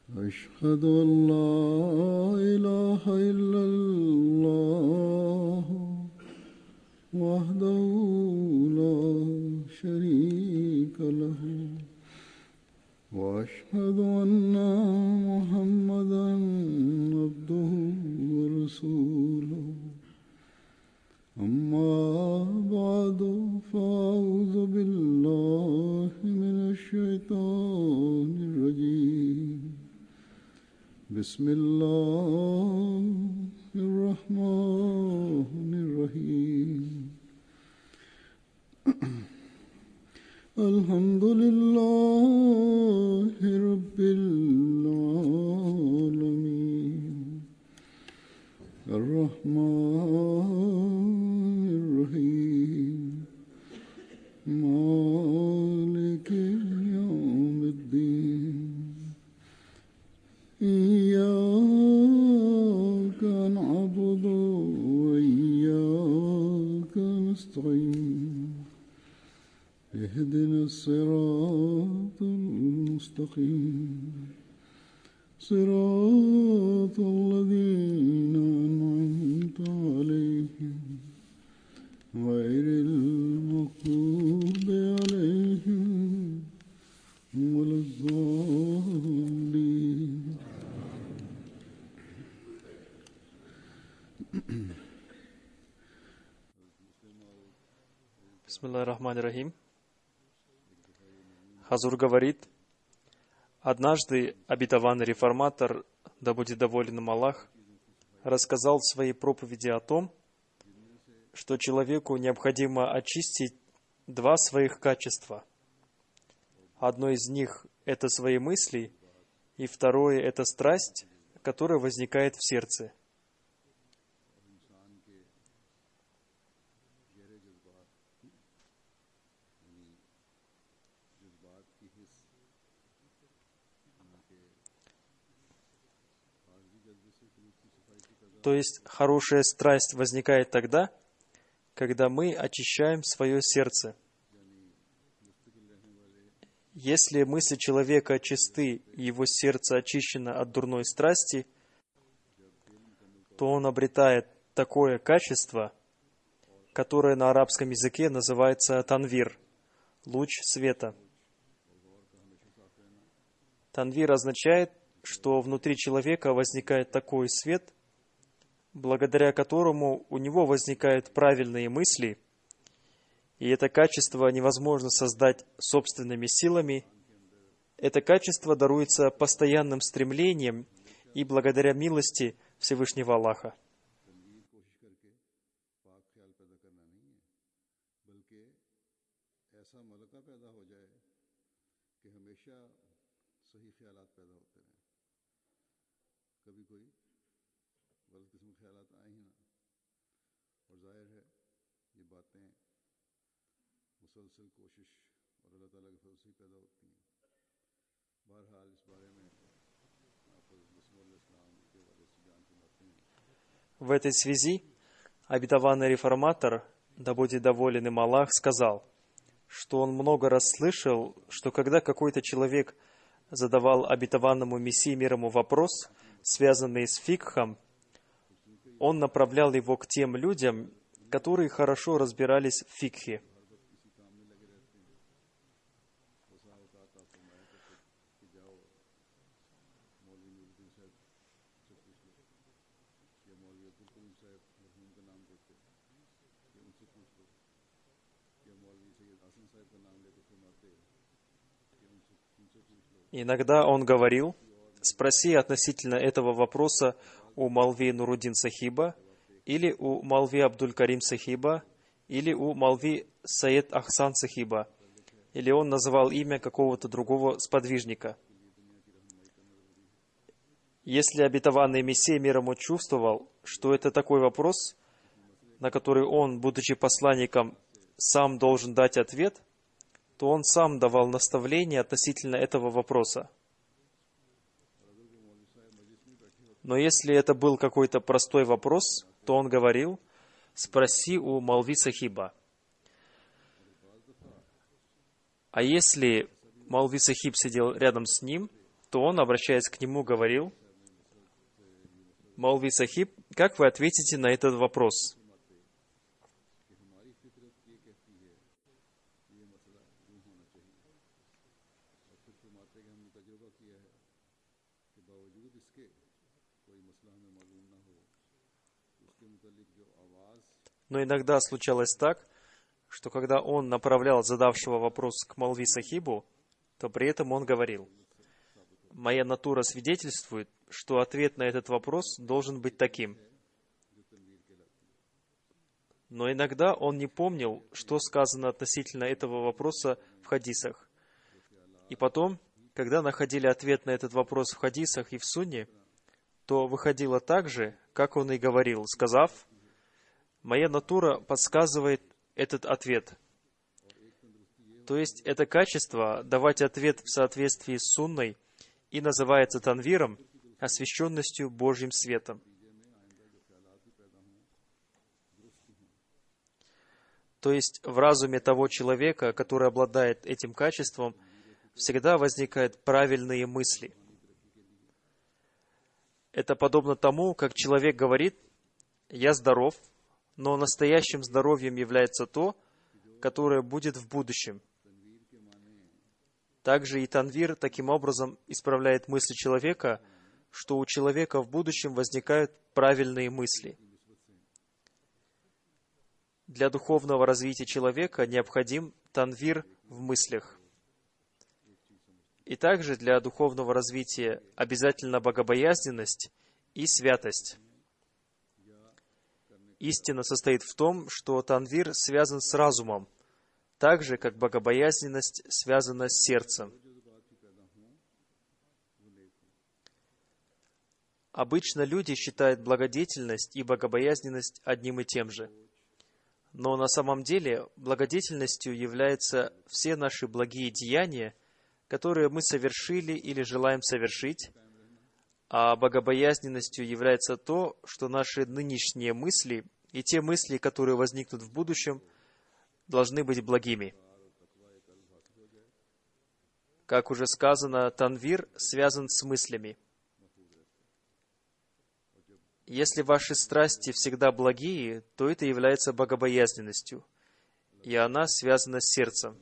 أشهد أن لا إله إلا الله وحده لا شريك له وأشهد أن محمدا عبده ورسوله أما بعد فأعوذ بالله من الشيطان الرجيم بسم الله الرحمن الرحيم الحمد لله رب العالمين الرحمن الرحيم مالك يوم الدين إياك نعبد وإياك نستعين اهدنا الصراط المستقيم صراط الذين أنعمت عليهم غير المغضوب عليهم ولا الضالين Бисмиллахир-рахманир-рахим. Хазур говорит: однажды обетованный реформатор, да будет доволен им Аллах, рассказал в своей проповеди о том, что человеку необходимо очистить два своих качества. Одно из них – это свои мысли, и второе – это страсть, которая возникает в сердце. То есть хорошая страсть возникает тогда, когда мы очищаем свое сердце. Если мысли человека чисты и его сердце очищено от дурной страсти, то он обретает такое качество, которое на арабском языке называется танвир – луч света. Танвир означает, что внутри человека возникает такой свет, благодаря которому у него возникают правильные мысли, и это качество невозможно создать собственными силами. Это качество даруется постоянным стремлением и благодаря милости Всевышнего Аллаха. В этой связи обетованный реформатор, да будет доволен им Аллах, сказал, что он много раз слышал, что когда какой-то человек задавал обетованному Мессии мир ему вопрос, связанный с фикхом, он направлял его к тем людям, которые хорошо разбирались в фикхе. Иногда он говорил: спроси относительно этого вопроса у Молви Нуруддин Сахиба, или у Молви Абдуль-Карим Сахиба, или у Молви Саид Ахсан Сахиба, или он называл имя какого-то другого сподвижника. Если обетованный Мессия мир ему чувствовал, что это такой вопрос, на который он, будучи посланником, сам должен дать ответ, то он сам давал наставления относительно этого вопроса. Но если это был какой-то простой вопрос, то он говорил: спроси у Молви Сахиба. А если Молви Сахиб сидел рядом с ним, то он, обращаясь к нему, говорил: «Маулви Сахиб, как вы ответите на этот вопрос?» Но иногда случалось так, что когда он направлял задавшего вопрос к Маулви Сахибу, то при этом он говорил: «Моя натура свидетельствует, что ответ на этот вопрос должен быть таким». Но иногда он не помнил, что сказано относительно этого вопроса в хадисах. И потом, когда находили ответ на этот вопрос в хадисах и в сунне, то выходило так же, как он и говорил, сказав: «Моя натура подсказывает этот ответ». То есть это качество давать ответ в соответствии с сунной и называется танвиром, освященностью Божьим светом. То есть в разуме того человека, который обладает этим качеством, всегда возникают правильные мысли. Это подобно тому, как человек говорит: «Я здоров», но настоящим здоровьем является то, которое будет в будущем. Также и танвир таким образом исправляет мысли человека, что у человека в будущем возникают правильные мысли. Для духовного развития человека необходим танвир в мыслях. И также для духовного развития обязательно богобоязненность и святость. Истина состоит в том, что танвир связан с разумом, так же, как богобоязненность связана с сердцем. Обычно люди считают благодетельность и богобоязненность одним и тем же. Но на самом деле благодетельностью являются все наши благие деяния, которые мы совершили или желаем совершить, а богобоязненностью является то, что наши нынешние мысли и те мысли, которые возникнут в будущем, должны быть благими. Как уже сказано, танвир связан с мыслями. Если ваши страсти всегда благие, то это является богобоязненностью, и она связана с сердцем.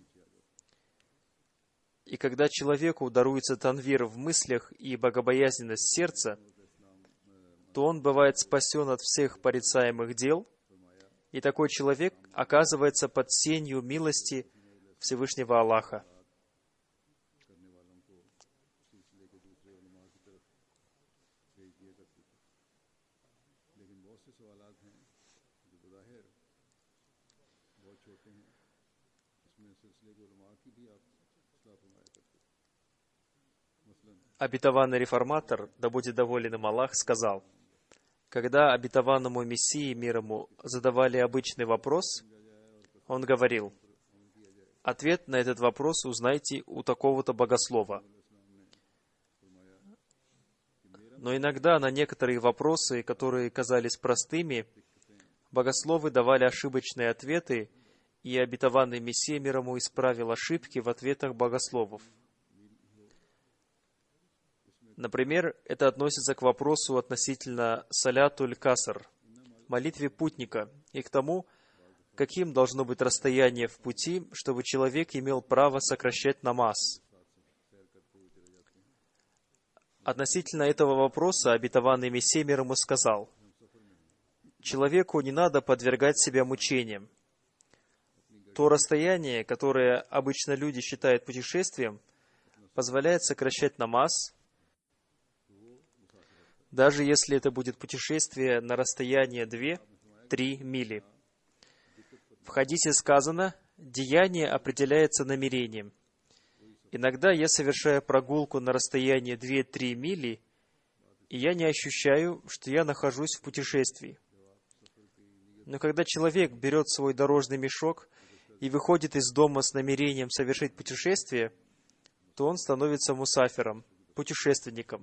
И когда человеку даруется танвир в мыслях и богобоязненность сердца, то он бывает спасен от всех порицаемых дел, и такой человек оказывается под сенью милости Всевышнего Аллаха. Обетованный реформатор, да будет доволен им Аллах, сказал: когда обетованному Мессии, мир ему, задавали обычный вопрос, он говорил: ответ на этот вопрос узнайте у такого-то богослова. Но иногда на некоторые вопросы, которые казались простыми, богословы давали ошибочные ответы, и обетованный Мессия, мир ему, исправил ошибки в ответах богословов. Например, это относится к вопросу относительно салятуль каср, молитве путника, и к тому, каким должно быть расстояние в пути, чтобы человек имел право сокращать намаз. Относительно этого вопроса обетованный Мессия, мир ему, сказал: человеку не надо подвергать себя мучениям. То расстояние, которое обычно люди считают путешествием, позволяет сокращать намаз, даже если это будет путешествие на расстояние 2-3 мили. В хадисе сказано: деяние определяется намерением. Иногда я совершаю прогулку на расстоянии 2-3 мили, и я не ощущаю, что я нахожусь в путешествии. Но когда человек берет свой дорожный мешок и выходит из дома с намерением совершить путешествие, то он становится мусафиром, путешественником.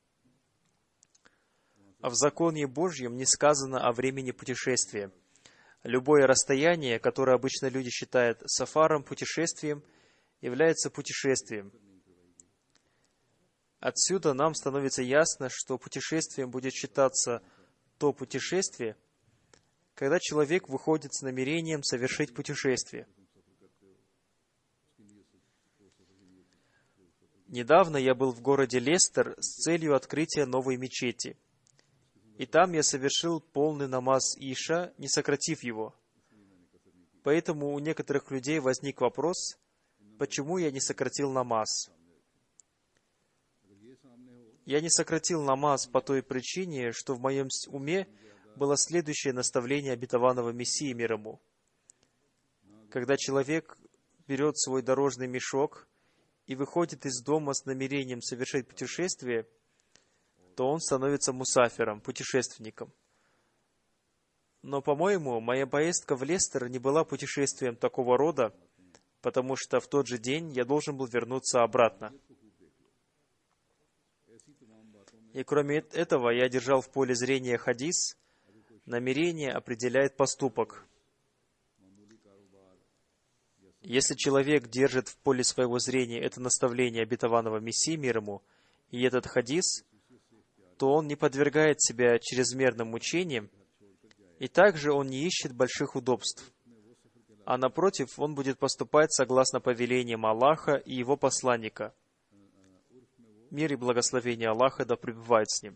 А в законе Божьем не сказано о времени путешествия. Любое расстояние, которое обычно люди считают сафаром, путешествием, является путешествием. Отсюда нам становится ясно, что путешествием будет считаться то путешествие, когда человек выходит с намерением совершить путешествие. Недавно я был в городе Лестер с целью открытия новой мечети. И там я совершил полный намаз Иша, не сократив его. Поэтому у некоторых людей возник вопрос, почему я не сократил намаз. Я не сократил намаз по той причине, что в моем уме было следующее наставление обетованного Мессии мир ему. Когда человек берет свой дорожный мешок и выходит из дома с намерением совершить путешествие, то он становится мусафиром, путешественником. Но, по-моему, моя поездка в Лестер не была путешествием такого рода, потому что в тот же день я должен был вернуться обратно. И кроме этого, я держал в поле зрения хадис: намерение определяет поступок. Если человек держит в поле своего зрения это наставление обетованного Мессии мир ему и этот хадис, то он не подвергает себя чрезмерным мучениям, и также он не ищет больших удобств. А напротив, он будет поступать согласно повелениям Аллаха и Его посланника. Мир и благословение Аллаха да пребывает с ним.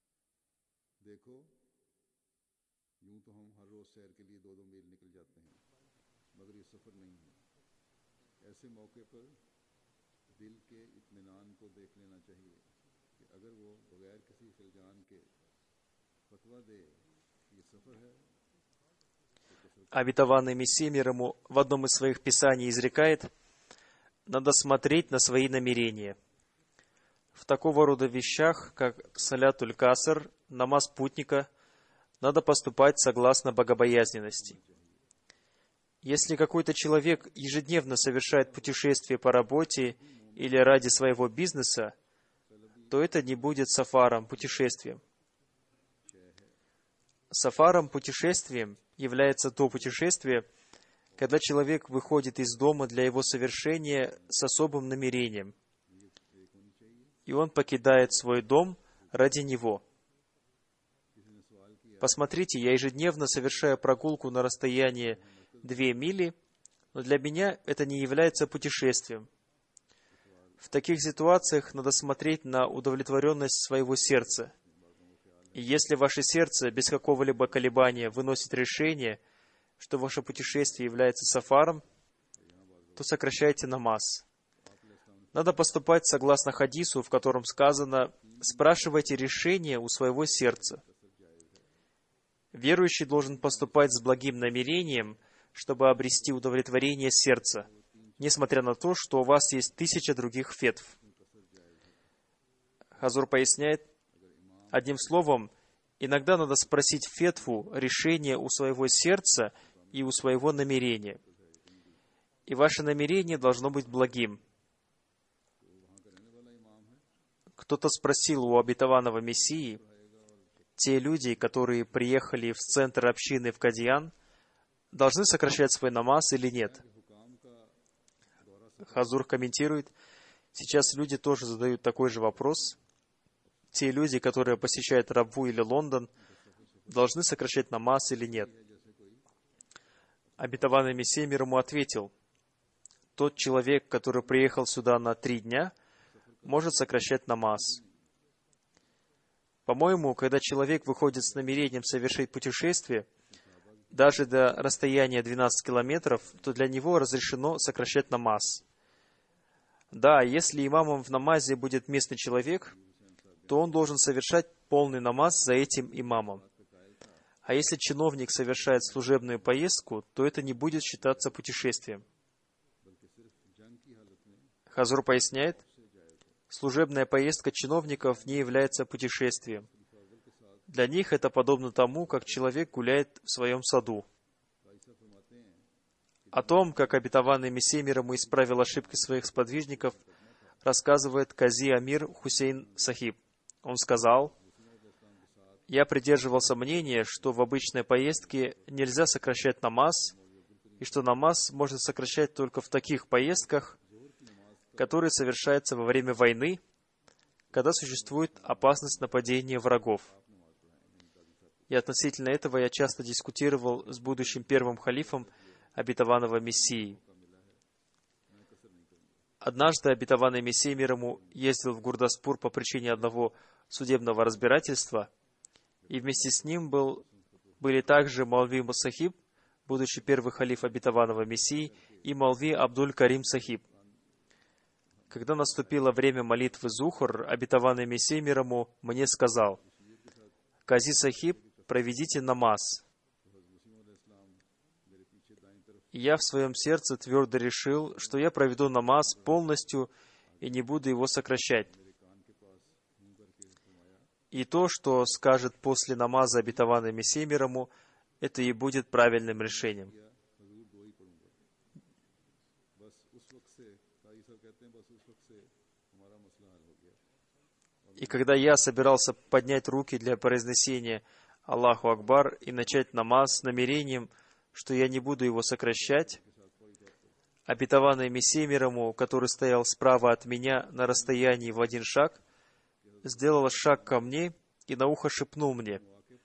Обетованный Мессия мир ему в одном из своих писаний изрекает: надо смотреть на свои намерения. В такого рода вещах, как салятуль каср, намаз путника, надо поступать согласно богобоязненности. Если какой-то человек ежедневно совершает путешествие по работе или ради своего бизнеса, то это не будет сафаром, путешествием. Сафаром, путешествием является то путешествие, когда человек выходит из дома для его совершения с особым намерением, и он покидает свой дом ради него. Посмотрите, я ежедневно совершаю прогулку на расстояние 2 мили, но для меня это не является путешествием. В таких ситуациях надо смотреть на удовлетворенность своего сердца. И если ваше сердце без какого-либо колебания выносит решение, что ваше путешествие является сафаром, то сокращайте намаз. Надо поступать согласно хадису, в котором сказано: «Спрашивайте решение у своего сердца». Верующий должен поступать с благим намерением, чтобы обрести удовлетворение сердца, несмотря на то, что у вас есть 1000 других фетв. Хазур поясняет: одним словом, иногда надо спросить фетву, решение у своего сердца и у своего намерения. И ваше намерение должно быть благим. Кто-то спросил у обетованного Мессии: те люди, которые приехали в центр общины в Кадьян, должны сокращать свой намаз или нет? Хазур комментирует: сейчас люди тоже задают такой же вопрос. Те люди, которые посещают Рабву или Лондон, должны сокращать намаз или нет? Обетованный Мессия мир ему ответил: тот человек, который приехал сюда на 3 дня, может сокращать намаз. По-моему, когда человек выходит с намерением совершить путешествие, даже до расстояния 12 километров, то для него разрешено сокращать намаз. Да, если имамом в намазе будет местный человек, то он должен совершать полный намаз за этим имамом. А если чиновник совершает служебную поездку, то это не будет считаться путешествием. Хазур поясняет: служебная поездка чиновников не является путешествием. Для них это подобно тому, как человек гуляет в своем саду. О том, как обетованный Мессия мир ему исправил ошибки своих сподвижников, рассказывает Кази Амир Хусейн Сахиб. Он сказал: я придерживался мнения, что в обычной поездке нельзя сокращать намаз, и что намаз можно сокращать только в таких поездках, которые совершаются во время войны, когда существует опасность нападения врагов. И относительно этого я часто дискутировал с будущим первым халифом обетованного Мессии. Однажды обетованный Мессия мир ему ездил в Гурдаспур по причине одного судебного разбирательства, и вместе с ним были также Маулви Мусахиб, будущий первый халиф обетованного Мессии, и Маулви Абдуль-Карим Сахиб. Когда наступило время молитвы Зухр, обетованный Мессия мир ему мне сказал: «Кази Сахиб, проведите намаз». И я в своем сердце твердо решил, что я проведу намаз полностью и не буду его сокращать. И то, что скажет после намаза обетованный Мессия мир ему, это и будет правильным решением. И когда я собирался поднять руки для произнесения Аллаху Акбар и начать намаз с намерением, что я не буду его сокращать, обетованный Мессия мир ему, который стоял справа от меня на расстоянии в 1 шаг, сделал шаг ко мне и на ухо шепнул мне: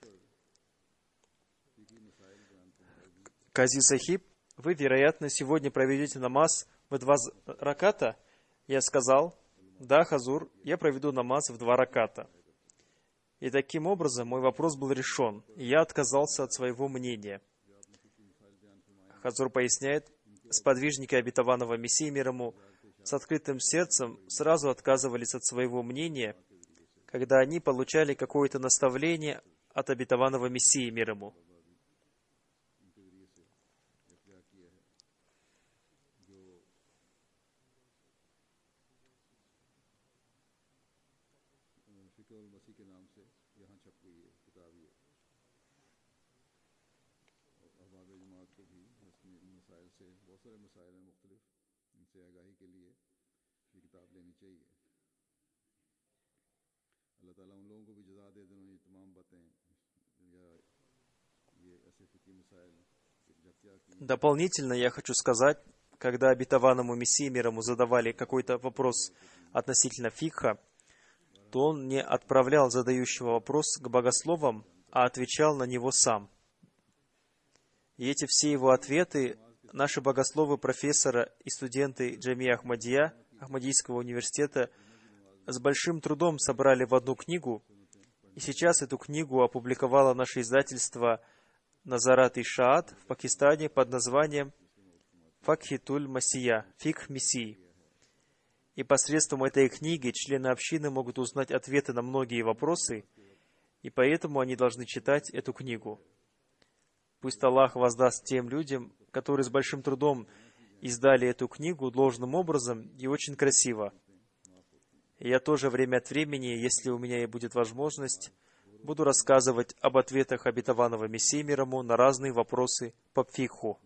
«Кази Сахиб, вы, вероятно, сегодня проведете намаз в 2 раката?» Я сказал: «Да, Хазур, я проведу намаз в 2 раката». И таким образом мой вопрос был решен, и я отказался от своего мнения. Хазур поясняет, сподвижники обетованного Мессии мир ему с открытым сердцем сразу отказывались от своего мнения, когда они получали какое-то наставление от обетованного Мессии мир ему. Дополнительно я хочу сказать, когда обетованному Мессии мир ему задавали какой-то вопрос относительно фикха, то он не отправлял задающего вопрос к богословам, а отвечал на него сам. И эти все его ответы наши богословы, профессора и студенты Джамия Ахмадия, Ахмадийского университета, с большим трудом собрали в одну книгу, и сейчас эту книгу опубликовало наше издательство Назарат и Шаат в Пакистане под названием Факхитуль Масия, Фикх Мессии. И посредством этой книги члены общины могут узнать ответы на многие вопросы, и поэтому они должны читать эту книгу. Пусть Аллах воздаст тем людям, которые с большим трудом издали эту книгу должным образом и очень красиво. И я тоже время от времени, если у меня и будет возможность, буду рассказывать об ответах обетованного Мессии мир ему на разные вопросы по фикху.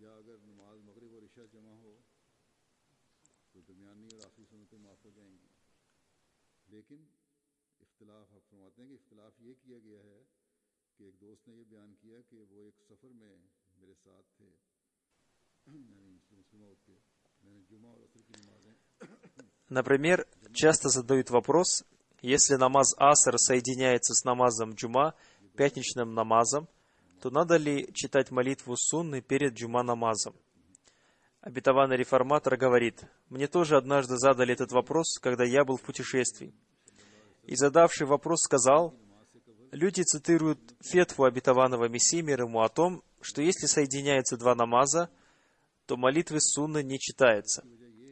Например, часто задают вопрос, если намаз Аср соединяется с намазом Джума, пятничным намазом, то надо ли читать молитву сунны перед Джума намазом? Обетованный реформатор говорит: «Мне тоже однажды задали этот вопрос, когда я был в путешествии. И задавший вопрос сказал: люди цитируют фетву обетованного Мессии мир ему о том, что если соединяются 2 намаза, то молитвы сунны не читается».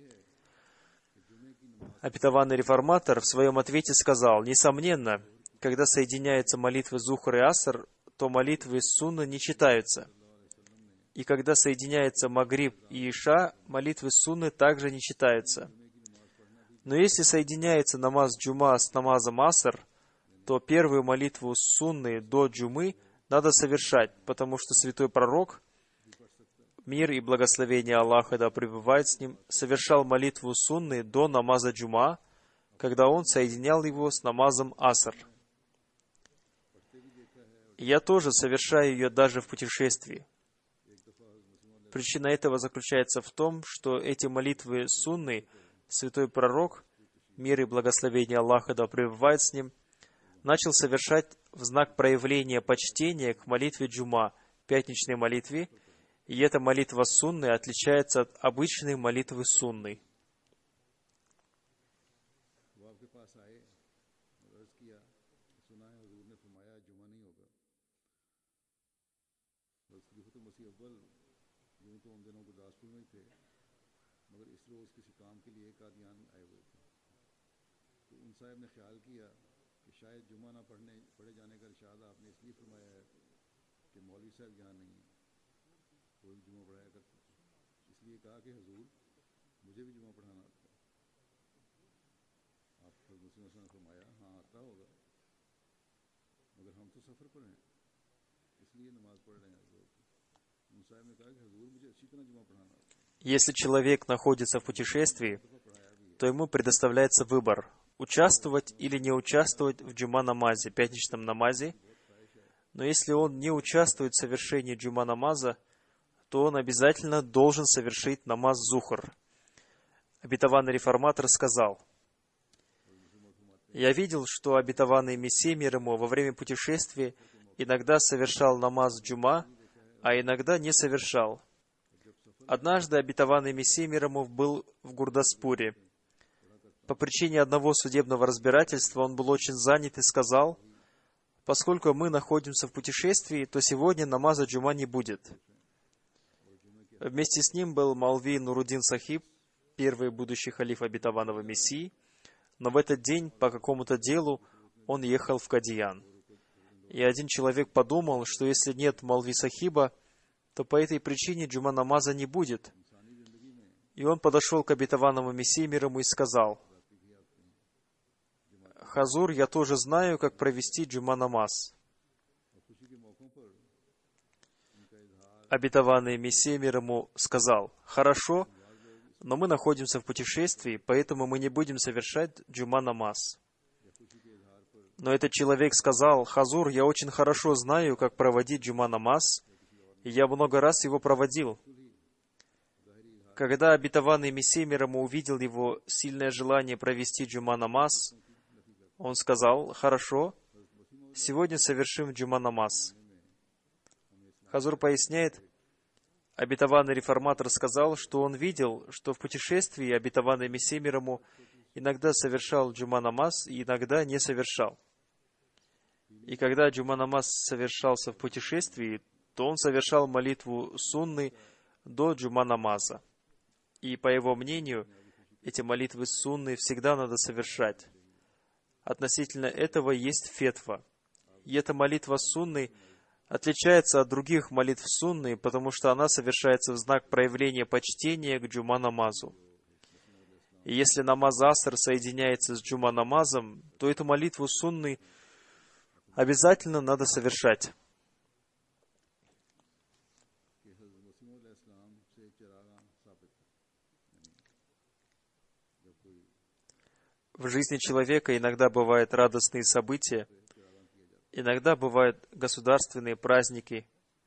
Обетованный реформатор в своем ответе сказал: несомненно, когда соединяются молитвы Зухр и Аср, то молитвы сунны не читаются. И когда соединяются Магриб и Иша, молитвы сунны также не читаются. Но если соединяется намаз Джума с намазом Аср, то первую молитву сунны до Джумы надо совершать, потому что святой пророк, мир и благословение Аллаха да пребывает с ним, совершал молитву сунны до намаза Джума, когда он соединял его с намазом Аср. Я тоже совершаю ее даже в путешествии. Причина этого заключается в том, что эти молитвы сунны святой пророк, мир и благословение Аллаха да пребывает с ним, начал совершать в знак проявления почтения к молитве джума, пятничной молитве, и эта молитва сунны отличается от обычной молитвы сунны. Если человек находится в путешествии, то ему предоставляется выбор – участвовать или не участвовать в джума-намазе, пятничном намазе. Но если он не участвует в совершении джума-намаза, то он обязательно должен совершить намаз зухр. Обетованный реформатор сказал: «Я видел, что обетованный Мессия мир ему во время путешествия иногда совершал намаз джума, а иногда не совершал. Однажды обетованный Мессия мир ему был в Гурдаспуре. По причине одного судебного разбирательства он был очень занят и сказал: поскольку мы находимся в путешествии, то сегодня намаза джума не будет». Вместе с ним был Маулви Нуруддин Сахиб, первый будущий халиф обетованного Мессии, но в этот день по какому-то делу он ехал в Кадиян. И один человек подумал, что если нет Маулви Сахиба, то по этой причине джума намаза не будет. И он подошел к обетованному Мессии мир ему и сказал: «Хазур, я тоже знаю, как провести джума намаз». Обетованный Мессия мир ему сказал: «Хорошо, но мы находимся в путешествии, поэтому мы не будем совершать джума намаз». Но этот человек сказал: «Хазур, я очень хорошо знаю, как проводить джума намаз, и я много раз его проводил». Когда обетованный Мессия мир ему увидел его сильное желание провести джума намаз, он сказал: «Хорошо, сегодня совершим джума намаз». Хазур поясняет, обетованный реформатор сказал, что он видел, что в путешествии обетованный Мессия мир ему иногда совершал джума намаз и иногда не совершал. И когда джума намаз совершался в путешествии, то он совершал молитву сунны до джума намаза. И по его мнению, эти молитвы сунны всегда надо совершать. Относительно этого есть фетва. И эта молитва сунны отличается от других молитв сунны, потому что она совершается в знак проявления почтения к джума-намазу. И если намаз аср соединяется с джума-намазом, то эту молитву сунны обязательно надо совершать. В жизни человека иногда бывают радостные события, иногда бывают государственные праздники,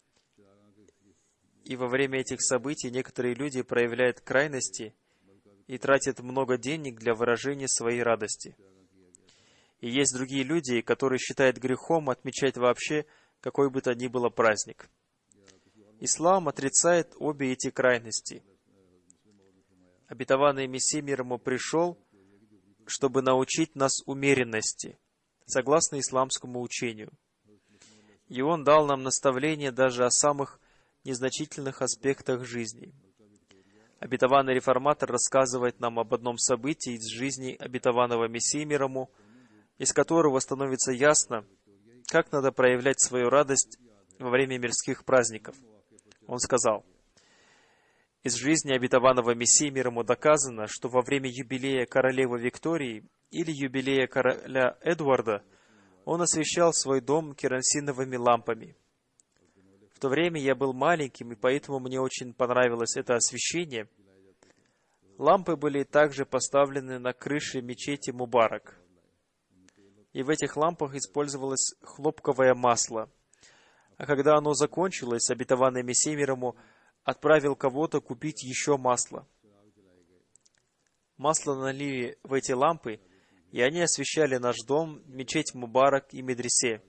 и во время этих событий некоторые люди проявляют крайности и тратят много денег для выражения своей радости. И есть другие люди, которые считают грехом отмечать вообще какой бы то ни было праздник. Ислам отрицает обе эти крайности. Обетованный Мессия мир ему пришел, чтобы научить нас умеренности, согласно исламскому учению. И Он дал нам наставление даже о самых незначительных аспектах жизни. Обетованный реформатор рассказывает нам об одном событии из жизни обетованного Мессии мир ему, из которого становится ясно, как надо проявлять свою радость во время мирских праздников. Он сказал: из жизни обетованного Мессии мир ему доказано, что во время юбилея королевы Виктории или юбилея короля Эдуарда он освещал свой дом керосиновыми лампами. В то время я был маленьким, и поэтому мне очень понравилось это освещение. Лампы были также поставлены на крыше мечети Мубарак. И в этих лампах использовалось хлопковое масло. А когда оно закончилось, обетованный Мессия мир ему отправил кого-то купить еще масло. Масло налили в эти лампы, и они освещали наш дом, мечеть Мубарак и медресе.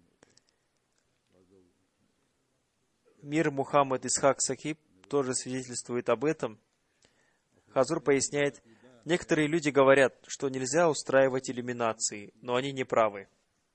Мир Мухаммад Исхак Сахиб тоже свидетельствует об этом. Хазур поясняет, некоторые люди говорят, что нельзя устраивать иллюминации, но они не правы.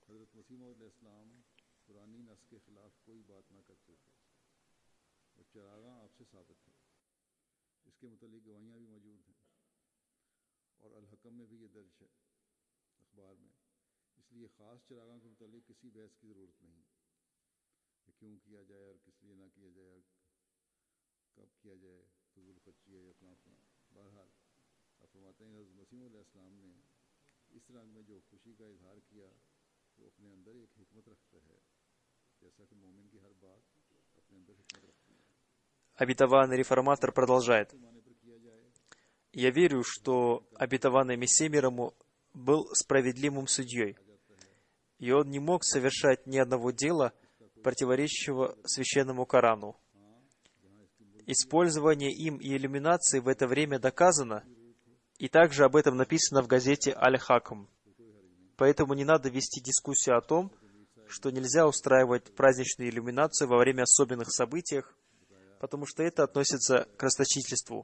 Обетованный реформатор продолжает. Я верю, что обетованный Мессия мир ему был справедливым судьей, и он не мог совершать ни одного дела, противоречащего священному Корану. Использование им и иллюминации в это время доказано, и также об этом написано в газете «Аль-Хакм». Поэтому не надо вести дискуссию о том, что нельзя устраивать праздничную иллюминацию во время особенных событий, потому что это относится к расточительству.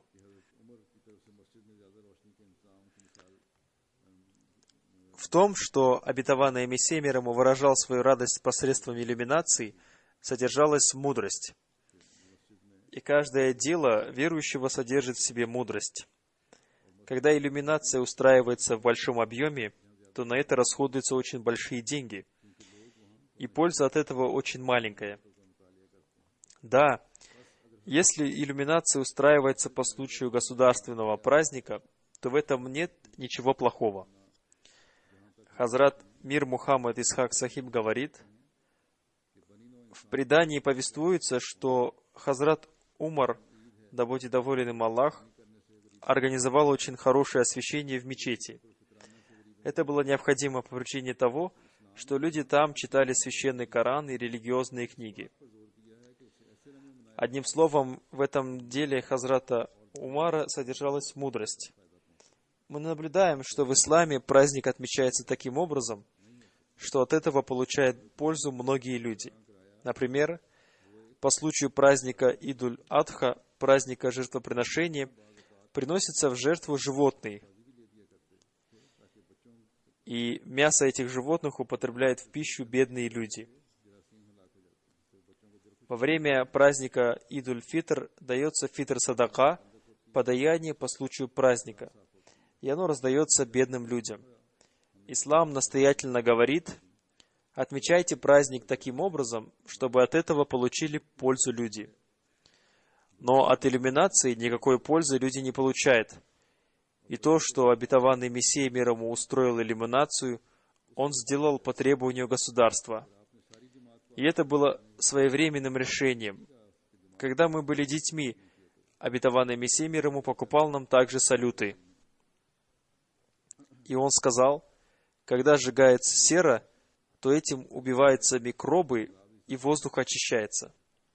В том, что обетованный Мессия мир ему выражал свою радость посредством иллюминации, содержалась мудрость. И каждое дело верующего содержит в себе мудрость. Когда иллюминация устраивается в большом объеме, то на это расходуются очень большие деньги. И польза от этого очень маленькая. Да, если иллюминация устраивается по случаю государственного праздника, то в этом нет ничего плохого. Хазрат Мир Мухаммад Исхак Сахиб говорит, в предании повествуется, что Хазрат Умар, да будет доволен им Аллах, организовал очень хорошее освещение в мечети. Это было необходимо по причине того, что люди там читали священный Коран и религиозные книги. Одним словом, в этом деле Хазрата Умара содержалась мудрость. Мы наблюдаем, что в исламе праздник отмечается таким образом, что от этого получают пользу многие люди. Например, по случаю праздника Идуль-Адха, праздника жертвоприношения, приносятся в жертву животные. И мясо этих животных употребляют в пищу бедные люди. Во время праздника Идуль-Фитр дается фитр-садака, подаяние по случаю праздника, и оно раздается бедным людям. Ислам настоятельно говорит, отмечайте праздник таким образом, чтобы от этого получили пользу люди. Но от иллюминации никакой пользы люди не получают. И то, что обетованный Мессия мир ему устроил иллюминацию, он сделал по требованию государства. И это было своевременным решением. Когда мы были детьми, обетованный Мессия мир ему покупал нам также салюты. И он сказал, когда сжигается сера, то этим убиваются микробы, и воздух очищается.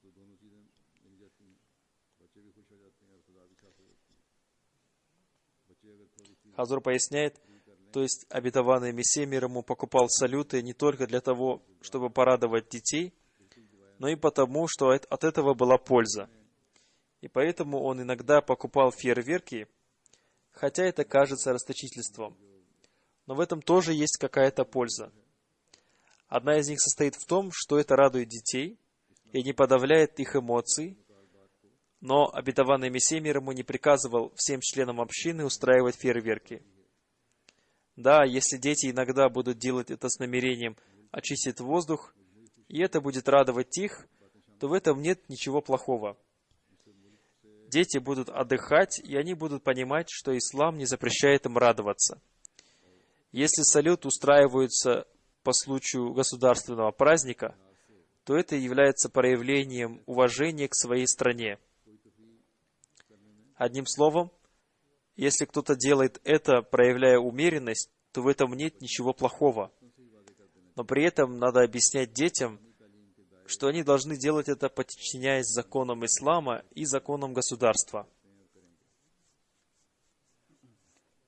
Хазур поясняет, то есть обетованный Мессия мир ему покупал салюты не только для того, чтобы порадовать детей, но и потому, что от этого была польза. И поэтому он иногда покупал фейерверки, хотя это кажется расточительством. Но в этом тоже есть какая-то польза. Одна из них состоит в том, что это радует детей и не подавляет их эмоций, но обетованный Мессия мир ему не приказывал всем членам общины устраивать фейерверки. Да, если дети иногда будут делать это с намерением очистить воздух, и это будет радовать их, то в этом нет ничего плохого. Дети будут отдыхать, и они будут понимать, что ислам не запрещает им радоваться. Если салют устраивается по случаю государственного праздника, то это является проявлением уважения к своей стране. Одним словом, если кто-то делает это, проявляя умеренность, то в этом нет ничего плохого. Но при этом надо объяснять детям, что они должны делать это, подчиняясь законам ислама и законам государства.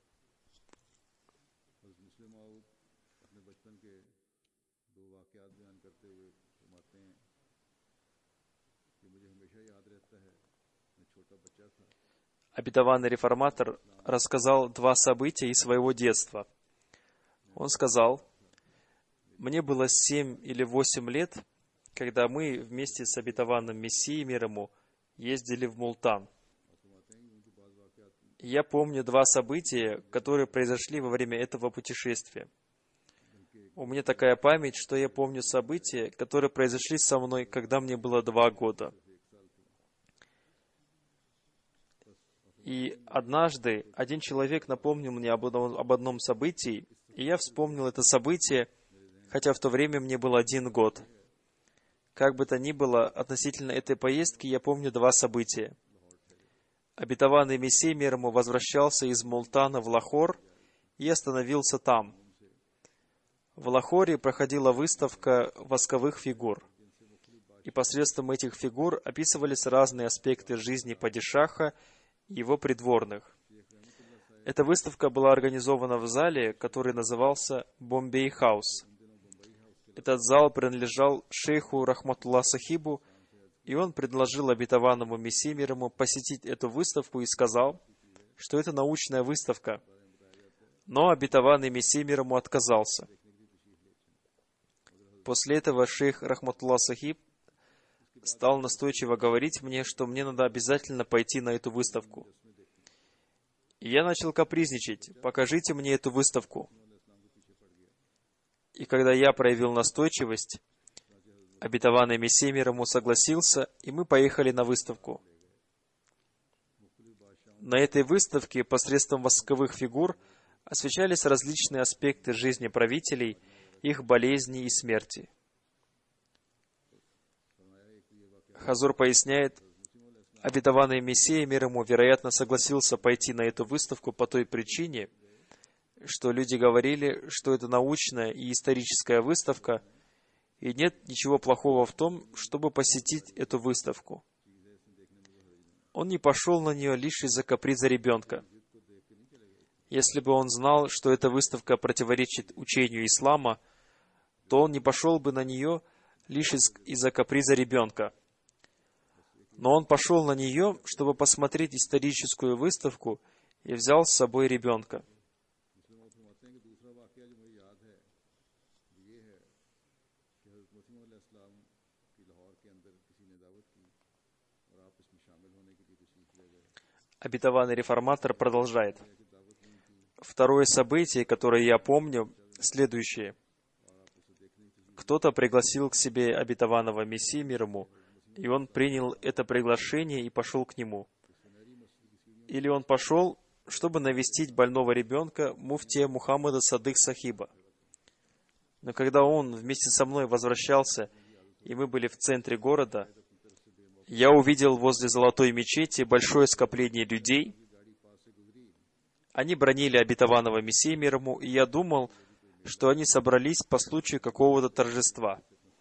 वाकयात बयान करते हुए फरमाते हैं कि मुझे हमेशा याद रहता है मैं छोटा बच्चा था Обетованный реформатор рассказал два события из своего детства. Он сказал, мне было 7 или 8 лет, когда мы вместе с обетованным Мессией мир ему ездили в Мултан. И я помню два события, которые произошли во время этого путешествия. У меня такая память, что я помню события, которые произошли со мной, когда мне было 2 года. И однажды один человек напомнил мне об одном событии, и я вспомнил это событие, хотя в то время мне был 1 год. Как бы то ни было, относительно этой поездки я помню два события. Обетованный Мессия мир ему возвращался из Мултана в Лахор и остановился там. В Лахоре проходила выставка восковых фигур, и посредством этих фигур описывались разные аспекты жизни падишаха и его придворных. Эта выставка была организована в зале, который назывался Бомбей Хаус. Этот зал принадлежал шейху Рахматулла Сахибу, и он предложил обетованному Мессии мир ему посетить эту выставку и сказал, что это научная выставка. Но обетованный Мессия мир ему отказался. После этого шейх Рахматулла Сахиб стал настойчиво говорить мне, что мне надо обязательно пойти на эту выставку. И я начал капризничать: покажите мне эту выставку. И когда я проявил настойчивость, обетованный Мессия мир ему согласился, и мы поехали на выставку. На этой выставке посредством восковых фигур освещались различные аспекты жизни правителей, их болезни и смерти. Хазур поясняет, обетованный Мессия мир ему, вероятно, согласился пойти на эту выставку по той причине, что люди говорили, что это научная и историческая выставка, и нет ничего плохого в том, чтобы посетить эту выставку. Он не пошел на нее лишь из-за каприза ребенка. Если бы он знал, что эта выставка противоречит учению ислама, то он не пошел бы на нее лишь из-за каприза ребенка. Но он пошел на нее, чтобы посмотреть историческую выставку, и взял с собой ребенка. Обетованный реформатор продолжает. Второе событие, которое я помню, следующее. Кто-то пригласил к себе обетованного Мессии мир ему, и он принял это приглашение и пошел к нему. Или он пошел, чтобы навестить больного ребенка муфтия Мухаммада Садык Сахиба. Но когда он вместе со мной возвращался, и мы были в центре города, я увидел возле золотой мечети большое скопление людей. Они бранили обетованного Мессию мир ему, и я думал, что они собрались по случаю какого-то торжества.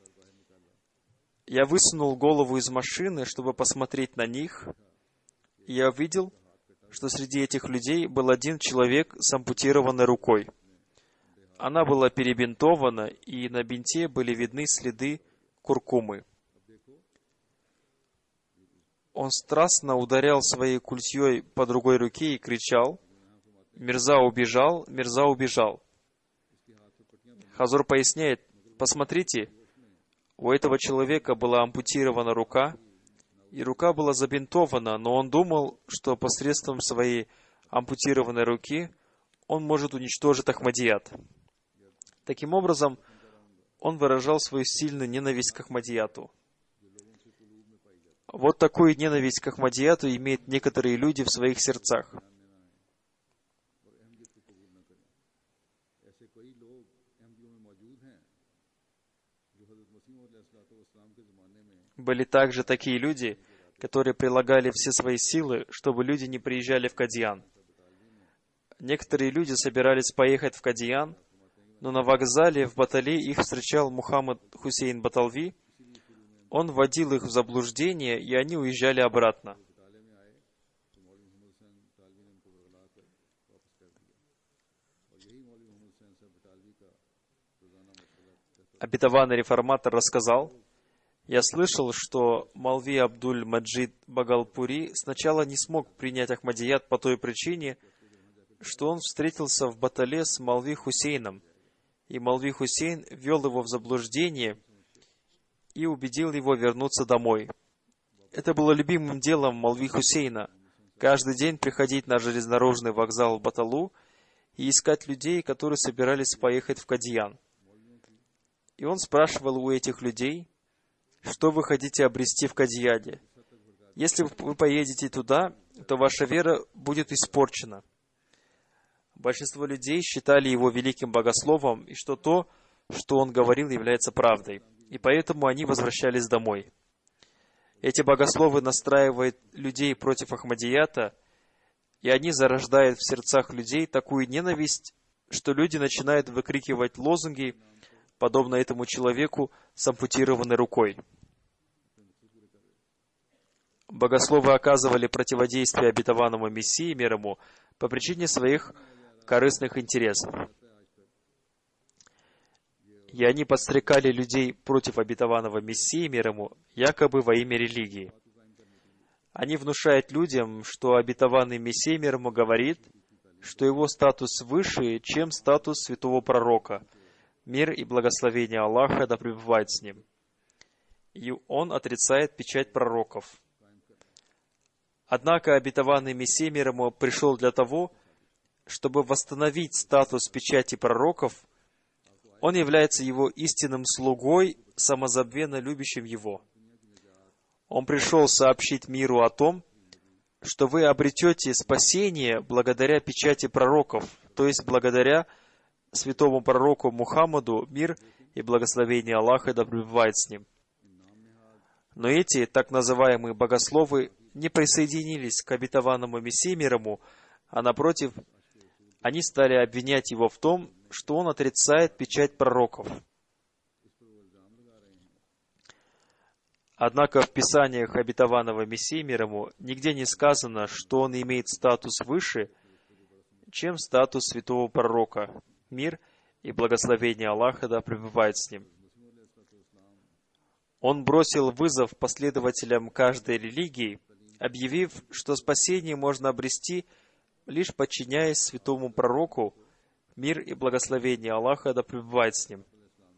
Я высунул голову из машины, чтобы посмотреть на них, и я увидел, что среди этих людей был один человек с ампутированной рукой. Она была перебинтована, и на бинте были видны следы куркумы. Он страстно ударял своей культей по другой руке и кричал: «Мирза убежал! Мирза убежал!» Хазур поясняет, посмотрите, у этого человека была ампутирована рука, и рука была забинтована, но он думал, что посредством своей ампутированной руки он может уничтожить Ахмадият. Таким образом, он выражал свою сильную ненависть к Ахмадияту. Вот такую ненависть к Ахмадияту имеют некоторые люди в своих сердцах. Были также такие люди, которые прилагали все свои силы, чтобы люди не приезжали в Кадьян. Некоторые люди собирались поехать в Кадьян, но на вокзале в Батале их встречал Мухаммад Хусейн Баталви. Он вводил их в заблуждение, и они уезжали обратно. обетованный реформатор рассказал: «Я слышал, что Молви Абдуль-Маджид Багалпури сначала не смог принять Ахмадият по той причине, что он встретился в батале с Молви Хусейном, и Молви Хусейн ввел его в заблуждение и убедил его вернуться домой. Это было любимым делом Молви Хусейна — каждый день приходить на железнодорожный вокзал в Баталу и искать людей, которые собирались поехать в Кадьян. И он спрашивал у этих людей: что вы хотите обрести в Кадьяне? Если вы поедете туда, то ваша вера будет испорчена». Большинство людей считали его великим богословом, и что то, что он говорил, является правдой. И поэтому они возвращались домой. Эти богословы настраивают людей против Ахмадията, и они зарождают в сердцах людей такую ненависть, что люди начинают выкрикивать лозунги, подобно этому человеку с ампутированной рукой. Богословы оказывали противодействие обетованному Мессии мир ему по причине своих корыстных интересов. И они подстрекали людей против обетованного Мессии мир ему, якобы во имя религии. Они внушают людям, что обетованный Мессия мир ему говорит, что его статус выше, чем статус святого пророка. Мир и благословение Аллаха да пребывает с ним. И он отрицает печать пророков. Однако обетованный Мессия мир ему пришел для того, чтобы восстановить статус печати пророков. Он является его истинным слугой, самозабвенно любящим его. Он пришел сообщить миру о том, что вы обретете спасение благодаря печати пророков, то есть благодаря святому пророку Мухаммаду, мир и благословение Аллаха да пребывает с ним. Но эти так называемые богословы не присоединились к обетованному Мессии мир ему, а напротив, они стали обвинять его в том, что он отрицает печать пророков. Однако в Писаниях обетованного Мессии мир ему нигде не сказано, что он имеет статус выше, чем статус святого пророка. Мир и благословение Аллаха да пребывает с ним. Он бросил вызов последователям каждой религии, объявив, что спасение можно обрести, лишь подчиняясь святому пророку, мир и благословение Аллаха да пребывает с ним.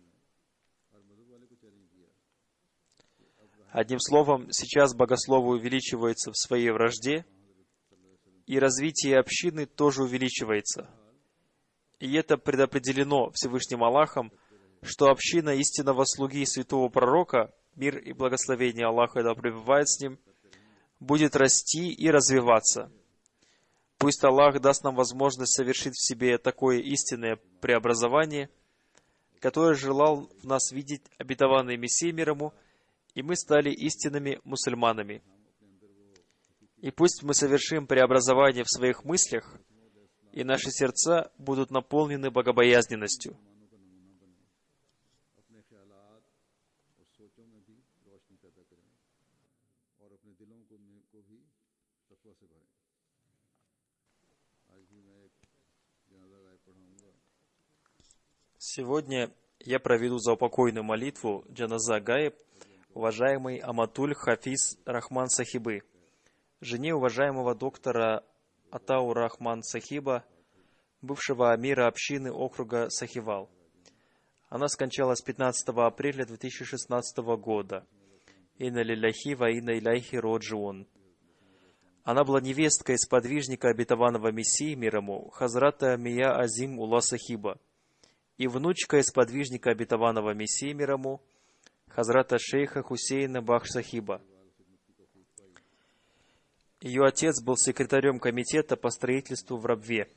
Одним словом, сейчас богословы увеличиваются в своей вражде, и развитие общины тоже увеличивается. И это предопределено Всевышним Аллахом, что община истинного слуги святого пророка, мир и благословение Аллаха да пребывает с ним, будет расти и развиваться. Пусть Аллах даст нам возможность совершить в себе такое истинное преобразование, которое желал в нас видеть обетованный Мессия мир ему, и мы стали истинными мусульманами. И пусть мы совершим преобразование в своих мыслях, и наши сердца будут наполнены богобоязненностью. Сегодня я проведу заупокойную молитву Джаназа Гаиб уважаемой Аматуль Хафиз Рахман Сахибы, жене уважаемого доктора Атау Рахман Сахиба, бывшего амира общины округа Сахивал. Она скончалась 15 апреля 2016 года. Инна лилляхи ва инна иляйхи роджиун. Она была невесткой сподвижника обетованного Мессии мир ему, Хазрата Мия Азим Ула Сахиба, и внучкой сподвижника обетованного Мессии мир ему, Хазрата шейха Хусейна Бахш Сахиба. Ее отец был секретарем комитета по строительству в Рабве.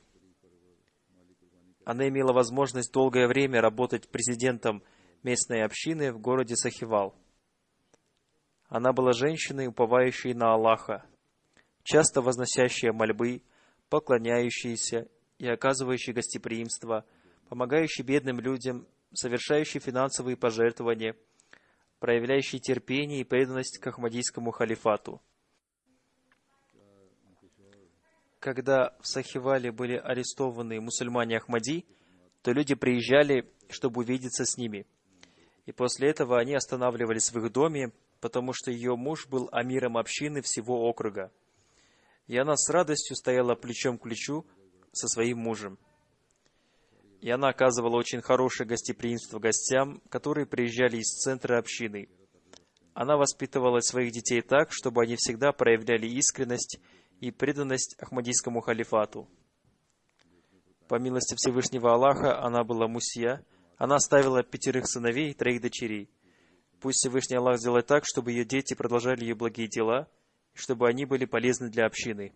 Она имела возможность долгое время работать президентом местной общины в городе Сахивал. Она была женщиной, уповающей на Аллаха, часто возносящей мольбы, поклоняющейся и оказывающей гостеприимство, помогающей бедным людям, совершающей финансовые пожертвования, проявляющей терпение и преданность к Ахмадийскому халифату. Когда в Сахивале были арестованы мусульмане Ахмади, то люди приезжали, чтобы увидеться с ними. И после этого они останавливались в их доме, потому что ее муж был амиром общины всего округа. И она с радостью стояла плечом к плечу со своим мужем. И она оказывала очень хорошее гостеприимство гостям, которые приезжали из центра общины. Она воспитывала своих детей так, чтобы они всегда проявляли искренность и преданность Ахмадийскому халифату. По милости Всевышнего Аллаха, она была мусья. Она оставила 5 сыновей и 3 дочерей. Пусть Всевышний Аллах сделает так, чтобы ее дети продолжали ее благие дела, и чтобы они были полезны для общины.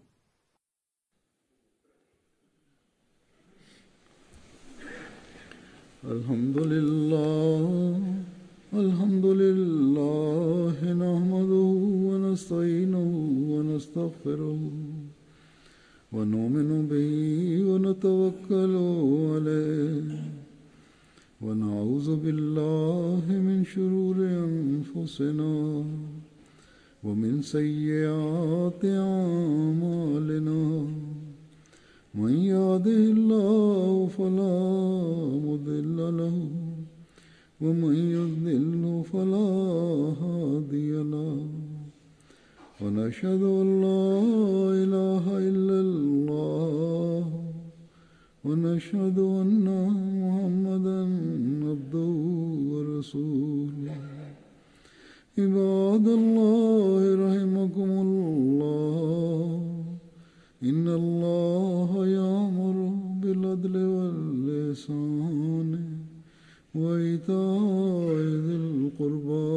Alhamdulillah, nahmaduhu wa nasta'inuhu wa nastaghfiruh. ونؤمن به ونتوكل عليه ونعوذ بالله من شرور أنفسنا ومن سيئات أعمالنا من يهده الله فلا مضل له ومن يضلل فلا هادي له ونشهد أن لا إله إلا الله ونشهد أن محمدا عبده ورسوله عباد الله رحمكم الله إن الله يأمر بالعدل والإحسان وإيتاء ذي القربى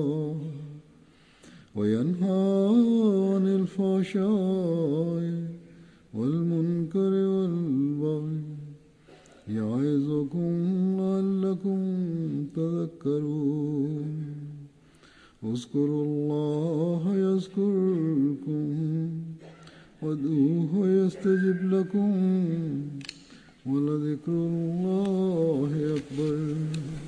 وينهى عن الفحشاء والمنكر والبغي يعظكم لعلكم تذكرون اذكروا الله يذكركم وادعوه يستجب لكم ولذكر الله أكبر